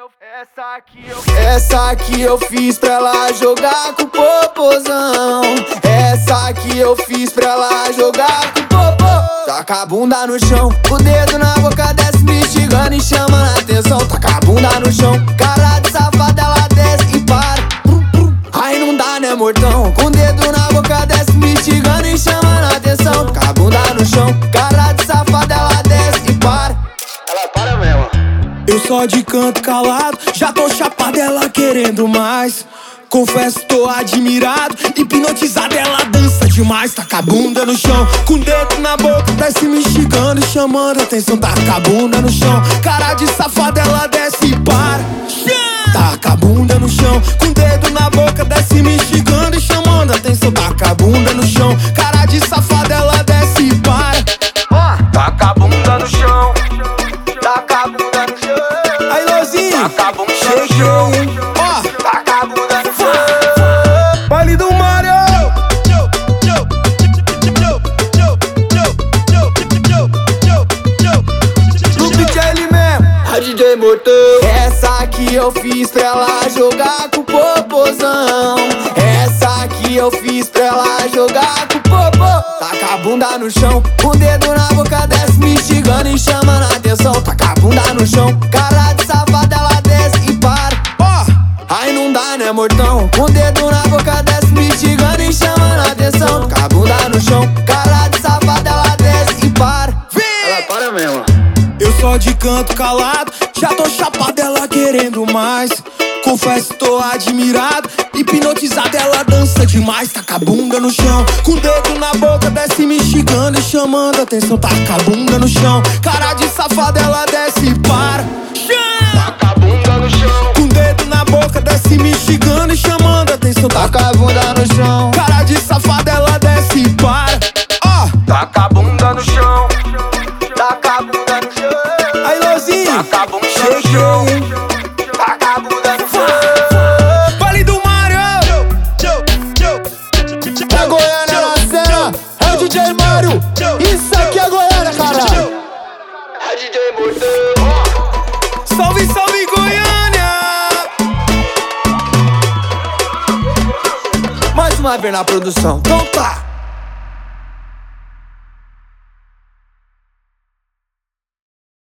Essa aqui eu fiz pra ela jogar com popozão. Essa aqui eu fiz pra ela jogar com popô. Taca a bunda no chão, o dedo na boca, desce me instigando e chamando a atenção. Taca a bunda no chão, cara de safada, ela desce e para. Aí não dá, né, mortão? Com o dedo na boca, desce me instigando e chamando a atenção. Taca a bunda no chão, cara de safada, ela desce e para. Ela para mesmo. Eu só de canto calado, já tô chapado, ela querendo mais. Confesso, tô admirado, hipnotizado, ela dança demais. Taca a bunda no chão, com o dedo na boca, desce me instigando e chamando a atenção. Taca a bunda no chão, cara de safada, ela desce e para. Taca a bunda no chão, com o dedo na boca, desce me instigando e chamando a atenção. Taca a bunda no chão, cara de safada, ela desce e para. Taca a bunda no chão. Taca a bunda no chão. Aí, Lozinho, Taca a bunda no chão. Taca a bunda no chão. baile do Mario. No beat é ele mesmo, A DJ Mortão. Essa aqui eu fiz pra ela jogar com popozão. Essa aqui eu fiz pra ela jogar com popô. Taca a bunda no chão, o dedo na boca, desce me instigando e chamando a atenção. Taca a bunda no chão, cara de safada, ela desce e para. Aí não dá, né, mortão? Com o dedo na boca, desce me instigando e chamando a atenção. Taca a bunda no chão, cara de safada, ela desce e para. Ela para mesmo. Eu só de canto calado, já tô chapado, ela querendo mais. Confesso, tô admirado, hipnotizado, ela dança demais. Taca a bunda no chão, com o dedo na boca, desce me instigando e chamando a atenção. Taca a bunda no chão, cara de safada, ela desce e para. Taca a bunda no chão. Com o dedo na boca, desce me instigando e chamando a atenção. Taca a bunda no chão. Cara de safada, ela desce e para. Taca a bunda no chão. Taca a bunda no chão. Aí, Lozinho, Taca a bunda no chão. Taca a bunda no chão. baile do Mario. É Goiânia na cena, é o DJ Mário. Isso aqui é Goiânia, caralho. É DJ Mortão. Salve, salve, Goiânia. Mais uma vez na produção. Então tá.